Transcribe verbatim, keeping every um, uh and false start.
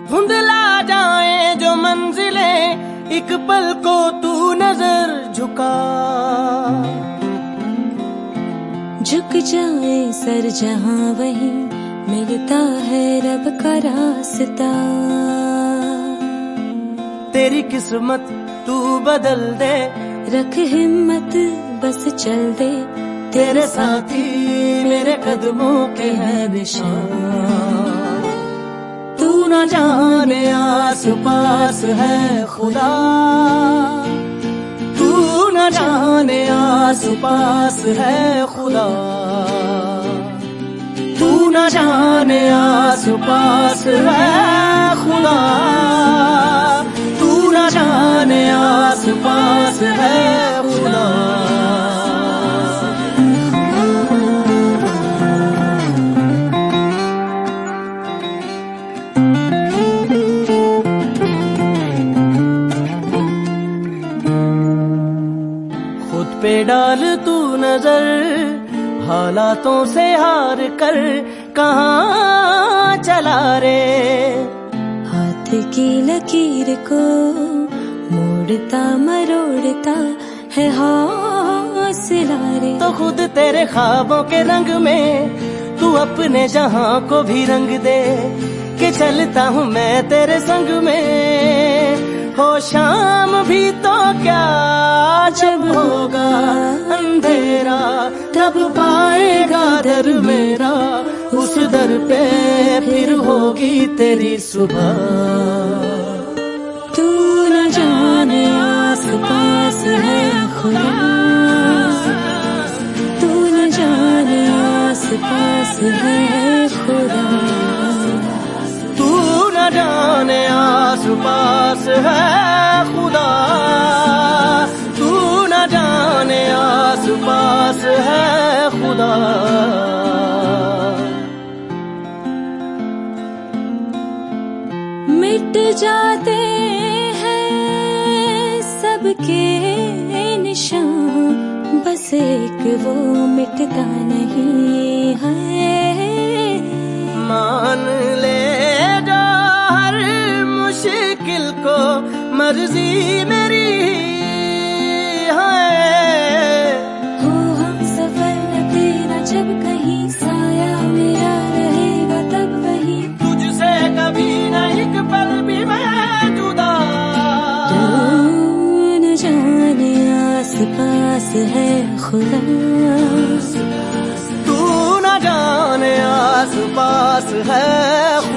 धुंधला जाए जो मंजिलें, एक पल को तू नजर झुका। झुक जाए सर जहां वहीं मिलता है रब का रास्ता। तेरी किस्मत तू बदल दे, रख हिम्मत बस चल दे। तेरे साथी मेरे कदमों के है निशान। तू न जाने आस पास है खुदा, तू न जाने आस पास है खुदा। तू न जाने आस पास है खुदा, तू न जाने आस पास है खुदा। खुद पे डाल तू नजर, हालातों से हार कर कहाँ चला रे। हाथ की लकीर को मोड़ता मरोड़ता है हौसला रे। तो खुद तेरे ख्वाबों के रंग में तू अपने जहां को भी रंग दे, कि चलता हूँ मैं तेरे संग में। हो शाम भी तो क्या जब होगा अंधेरा, तब पाएगा दर मेरा, उस दर पे फिर होगी तेरी सुबह। तू न जाने आस पास है खुदा, तू न जाने आस पास है खुदा। तू न जाने आस पास है खुदा, तू न जाने आस पास है खुदा। मिट जाते हैं सबके निशान, बस एक वो मिटता नहीं है। मान ले जो हर मुश्किल को मर्जी मेरी है। हो हम सफर न तेरा जब कहीं, साया मेरा रहेगा तब वही। तुझसे कभी न एक पल भी मैं जुदा। तू न जाने आस पास है खुदा, तू न जाने आस पास है